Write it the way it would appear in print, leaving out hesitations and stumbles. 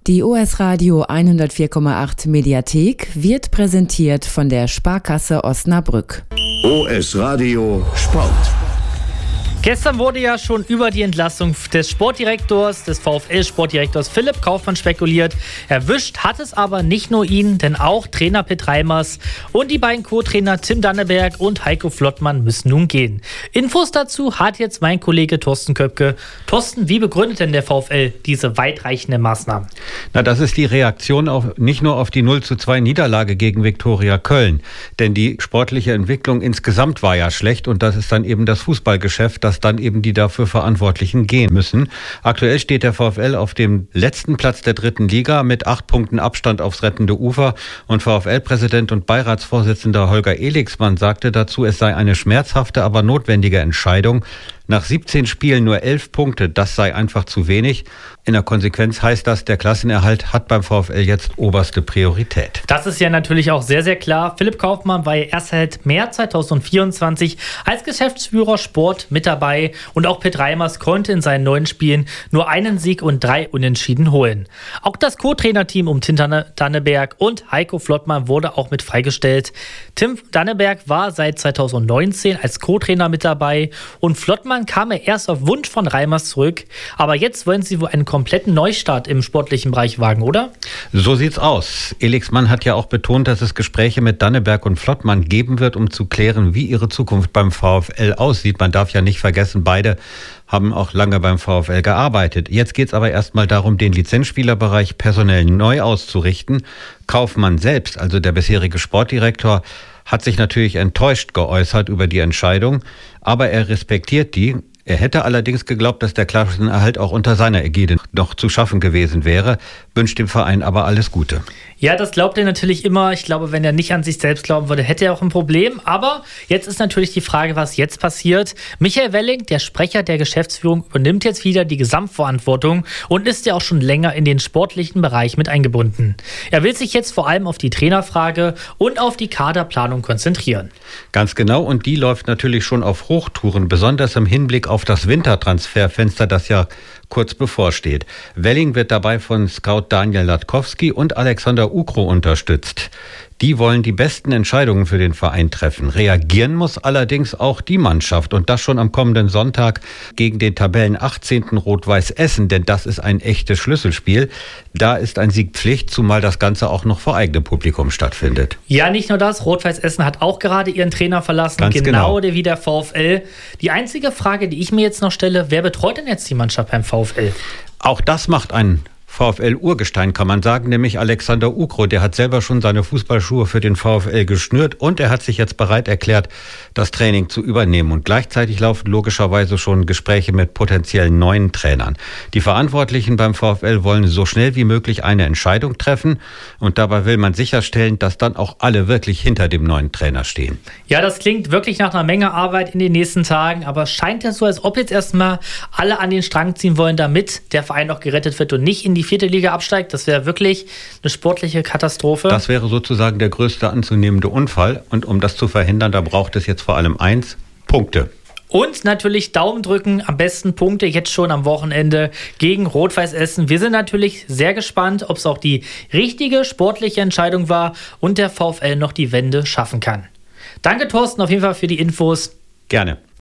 Die OS Radio 104,8 Mediathek wird präsentiert von der Sparkasse Osnabrück. OS Radio Sport. Gestern wurde ja schon über die Entlassung des Sportdirektors, des VfL-Sportdirektors Philipp Kaufmann spekuliert. Erwischt hat es aber nicht nur ihn, denn auch Trainer Pitt Reimers und die beiden Co-Trainer Tim Danneberg und Heiko Flottmann müssen nun gehen. Infos dazu hat jetzt mein Kollege Thorsten Köpke. Thorsten, wie begründet denn der VfL diese weitreichenden Maßnahmen? Das ist die Reaktion nicht nur auf die 0:2 Niederlage gegen Viktoria Köln. Denn die sportliche Entwicklung insgesamt war ja schlecht und das ist dann eben das Fußballgeschäft, dass dann eben die dafür Verantwortlichen gehen müssen. Aktuell steht der VfL auf dem letzten Platz der 3. Liga mit 8 Punkten Abstand aufs rettende Ufer. Und VfL-Präsident und Beiratsvorsitzender Holger Elixmann sagte dazu, es sei eine schmerzhafte, aber notwendige Entscheidung. Nach 17 Spielen nur 11 Punkte, das sei einfach zu wenig. In der Konsequenz heißt das, der Klassenerhalt hat beim VfL jetzt oberste Priorität. Das ist ja natürlich auch sehr, sehr klar. Philipp Kaufmann war ja erst seit März 2024 als Geschäftsführer Sport mit dabei und auch Pitt Reimers konnte in seinen 9 Spielen nur einen Sieg und 3 Unentschieden holen. Auch das Co-Trainerteam um Tim Danneberg und Heiko Flottmann wurde auch mit freigestellt. Tim Danneberg war seit 2019 als Co-Trainer mit dabei und Flottmann kam er erst auf Wunsch von Reimers zurück. Aber jetzt wollen sie wohl einen kompletten Neustart im sportlichen Bereich wagen, oder? So sieht's aus. Elixmann hat ja auch betont, dass es Gespräche mit Danneberg und Flottmann geben wird, um zu klären, wie ihre Zukunft beim VfL aussieht. Man darf ja nicht vergessen, beide haben auch lange beim VfL gearbeitet. Jetzt geht's aber erstmal darum, den Lizenzspielerbereich personell neu auszurichten. Kaufmann selbst, also der bisherige Sportdirektor, hat sich natürlich enttäuscht geäußert über die Entscheidung, aber er respektiert die. Er hätte allerdings geglaubt, dass der Klassenerhalt auch unter seiner Ägide noch zu schaffen gewesen wäre, wünscht dem Verein aber alles Gute. Ja, das glaubt er natürlich immer. Ich glaube, wenn er nicht an sich selbst glauben würde, hätte er auch ein Problem. Aber jetzt ist natürlich die Frage, was jetzt passiert. Michael Welling, der Sprecher der Geschäftsführung, übernimmt jetzt wieder die Gesamtverantwortung und ist ja auch schon länger in den sportlichen Bereich mit eingebunden. Er will sich jetzt vor allem auf die Trainerfrage und auf die Kaderplanung konzentrieren. Ganz genau, und die läuft natürlich schon auf Hochtouren, besonders im Hinblick auf das Wintertransferfenster, das ja kurz bevorsteht. Welling wird dabei von Scout Daniel Latkowski und Alexander Ukro unterstützt. Die wollen die besten Entscheidungen für den Verein treffen. Reagieren muss allerdings auch die Mannschaft und das schon am kommenden Sonntag gegen den Tabellen 18. Rot-Weiß Essen, denn das ist ein echtes Schlüsselspiel. Da ist ein Sieg Pflicht, zumal das Ganze auch noch vor eigenem Publikum stattfindet. Ja, nicht nur das. Rot-Weiß Essen hat auch gerade ihren Trainer verlassen, Ganz genau wie der VfL. Die einzige Frage, die ich mir jetzt noch stelle, wer betreut denn jetzt die Mannschaft beim VfL? Auch das macht ein VfL-Urgestein, kann man sagen, nämlich Alexander Ukro. Der hat selber schon seine Fußballschuhe für den VfL geschnürt und er hat sich jetzt bereit erklärt, das Training zu übernehmen. Und gleichzeitig laufen logischerweise schon Gespräche mit potenziellen neuen Trainern. Die Verantwortlichen beim VfL wollen so schnell wie möglich eine Entscheidung treffen und dabei will man sicherstellen, dass dann auch alle wirklich hinter dem neuen Trainer stehen. Ja, das klingt wirklich nach einer Menge Arbeit in den nächsten Tagen, aber es scheint ja so, als ob jetzt erstmal alle an den Strang ziehen wollen, damit der Verein noch gerettet wird und nicht in die 4. Liga absteigt. Das wäre wirklich eine sportliche Katastrophe. Das wäre sozusagen der größte anzunehmende Unfall. Und um das zu verhindern, da braucht es jetzt vor allem Punkte. Und natürlich Daumen drücken, am besten Punkte jetzt schon am Wochenende gegen Rot-Weiß Essen. Wir sind natürlich sehr gespannt, ob es auch die richtige sportliche Entscheidung war und der VfL noch die Wende schaffen kann. Danke, Thorsten, auf jeden Fall für die Infos. Gerne.